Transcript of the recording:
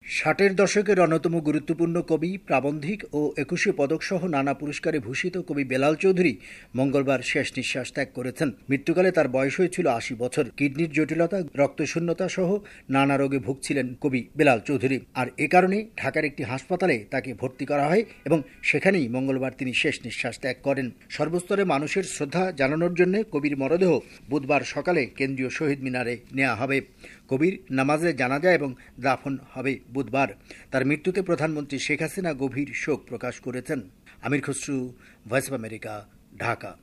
ষাটের দশকের অন্যতম গুরুত্বপূর্ণ কবি, প্রাবন্ধিক ও একুশে পদকসহ নানা পুরস্কারে ভূষিত কবি বেলাল চৌধুরী মঙ্গলবার শেষ নিঃশ্বাস ত্যাগ করেছেন। মৃত্যুকালে তার বয়স হয়েছিল ৮০ বছর। কিডনির জটিলতা, রক্তশূন্যতা সহ নানা রোগে ভুগছিলেন কবি বেলাল চৌধুরী। আর এ কারণে ঢাকার একটি হাসপাতালে তাকে ভর্তি করা হয় এবং সেখানেই মঙ্গলবার তিনি শেষ নিঃশ্বাস ত্যাগ করেন। সর্বস্তরে মানুষের শ্রদ্ধা জানানোর জন্য কবির মরদেহ বুধবার সকালে কেন্দ্রীয় শহীদ মিনারে নেওয়া হবে। কবির নামাজে জানাজা এবং দাফন হবে বুধবার। তার মৃত্যুতে প্রধানমন্ত্রী শেখ হাসিনা গভীর শোক প্রকাশ করেছেন। Amir Khasru, voice of America, Dhaka.